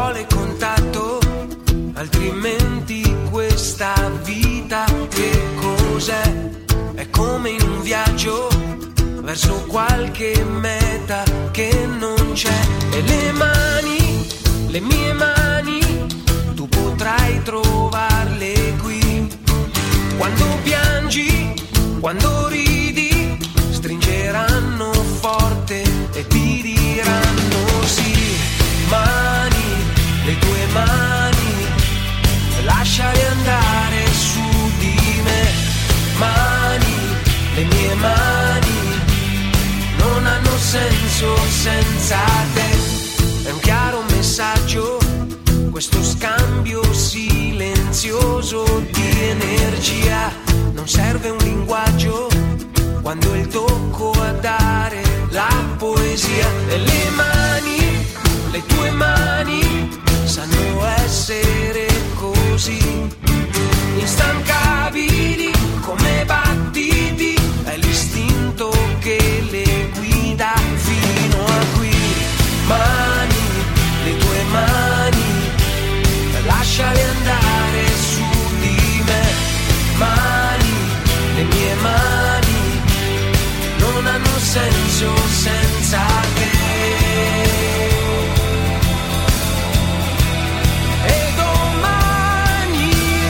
vuole contatto, altrimenti questa vita che cos'è? È come in un viaggio verso qualche meta che non c'è. E le mie mani, tu potrai trovarle qui. Quando piangi, quando ridi, stringeranno forte e ti diranno sì. Mani, le tue mani, lasciale andare su di me. Mani, le mie mani, non hanno senso senza te. È un chiaro messaggio, questo scambio silenzioso di energia. Non serve un linguaggio, quando è il tocco a dare la poesia. E le mani, le tue mani, sanno essere così instancabili come battiti. È l'istinto che le guida fino a qui. Mani, le tue mani, lasciale andare su di me. Mani, le mie mani, non hanno senso senza te. E domani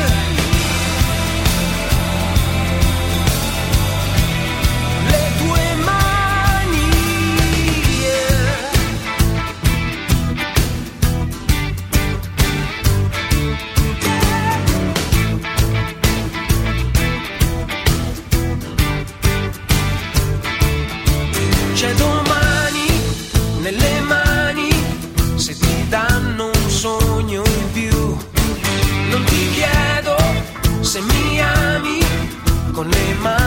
le tue mani, c'è domani nelle mani, se ti danno un sogno in più. Non ti chiedo se mi ami con le mani